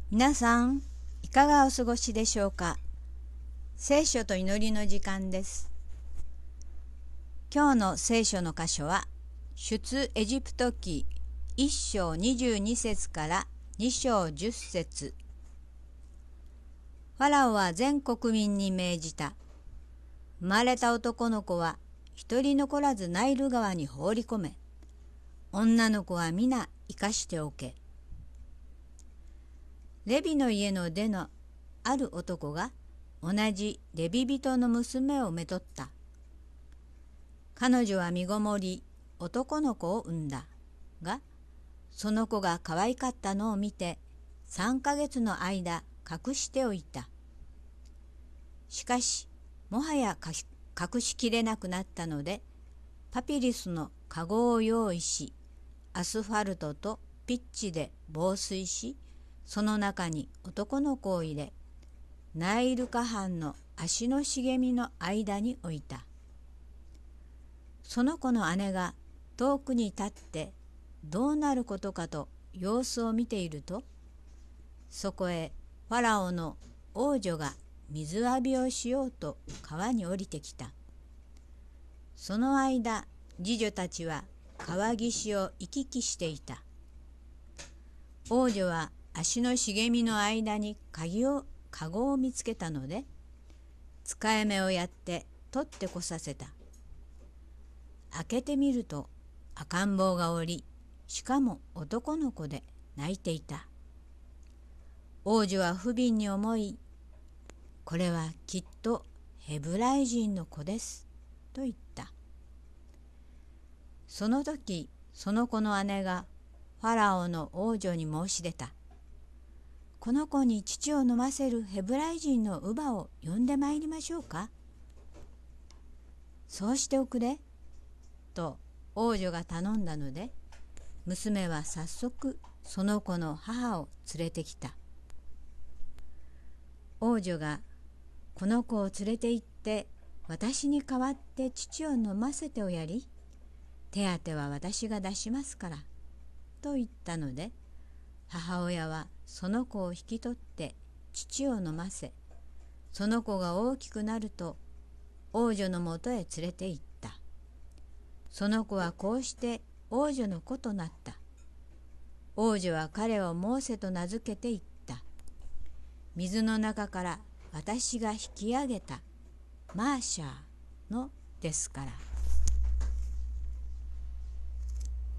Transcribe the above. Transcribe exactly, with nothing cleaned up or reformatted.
皆さん、いかがお過ごしでしょうか。聖書と祈りの時間です。今日の聖書の箇所は、出エジプト記いっ章にじゅうに節からに章じゅっ節。ファラオは全国民に命じた。生まれた男の子は一人残らずナイル川に放り込め。女の子は皆生かしておけ。レビの家の出のある男が同じレビ人の娘をめとった。彼女は身ごもり男の子を産んだが、その子が可愛かったのを見てさんかげつの間隠しておいた。しかしもはや隠しきれなくなったので、パピリスの籠を用意し、アスファルトとピッチで防水し、その中に男の子を入れ、ナイル河畔の足の茂みの間に置いた。その子の姉が遠くに立ってどうなることかと様子を見ていると、そこへファラオの王女が水浴びをしようと川に降りてきた。その間、侍女たちは川岸を行き来していた。王女は足の茂みの間に鍵を籠を見つけたので、使い目をやって取ってこさせた。開けてみると赤ん坊がおり、しかも男の子で泣いていた。王女は不憫に思い、これはきっとヘブライ人の子ですと言った。その時、その子の姉がファラオの王女に申し出た。この子に乳を飲ませるヘブライ人の乳母を呼んでまいりましょうか。そうしておくれ、と王女が頼んだので、娘は早速その子の母を連れてきた。王女が、この子を連れて行って私に代わって乳を飲ませておやり、手当は私が出しますから、と言ったので、母親はその子を引き取って乳を飲ませ、その子が大きくなると王女のもとへ連れて行った。その子はこうして王女の子となった。王女は彼をモーセと名付けて言った。水の中から私が引き上げたマーシャーのですから。